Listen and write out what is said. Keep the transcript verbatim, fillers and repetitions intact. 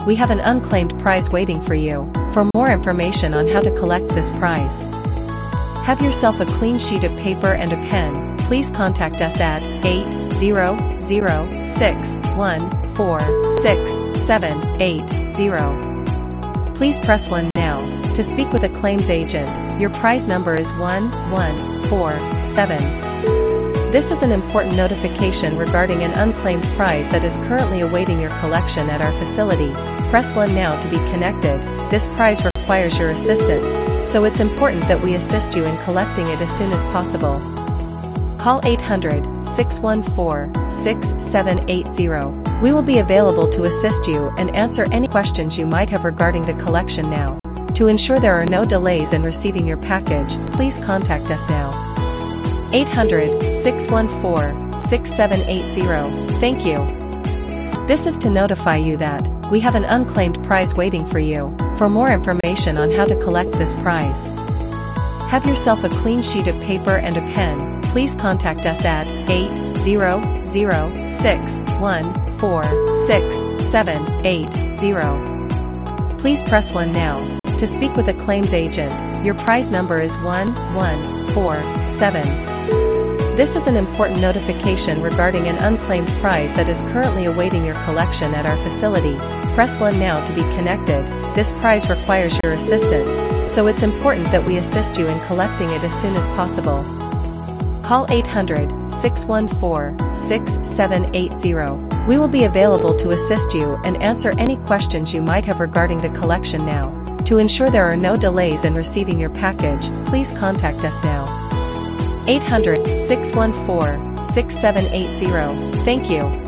we have an unclaimed prize waiting for you. For more information on how to collect this prize, have yourself a clean sheet of paper and a pen. Please contact us at eight zero zero, six one four, six seven eight zero. Please press one now to speak with a claims agent. Your prize number is one one four seven. This is an important notification regarding an unclaimed prize that is currently awaiting your collection at our facility. Press one now to be connected. This prize requires your assistance, so it's important that we assist you in collecting it as soon as possible. Call eight hundred, six one four, six seven eight zero. We will be available to assist you and answer any questions you might have regarding the collection now. To ensure there are no delays in receiving your package, please contact us now. eight hundred, six one four, six seven eight zero. Thank you. This is to notify you that we have an unclaimed prize waiting for you. For more information on how to collect this prize, have yourself a clean sheet of paper and a pen. Please contact us at eight zero zero, six one four, six seven eight zero. Please press one now to speak with a claims agent. Your prize number is one one four seven. This is an important notification regarding an unclaimed prize that is currently awaiting your collection at our facility. Press one now to be connected. This prize requires your assistance, so it's important that we assist you in collecting it as soon as possible. Call eight hundred, six one four, six seven eight zero. We will be available to assist you and answer any questions you might have regarding the collection now. To ensure there are no delays in receiving your package, please contact us now. eight hundred, six one four, six seven eight zero. Thank you.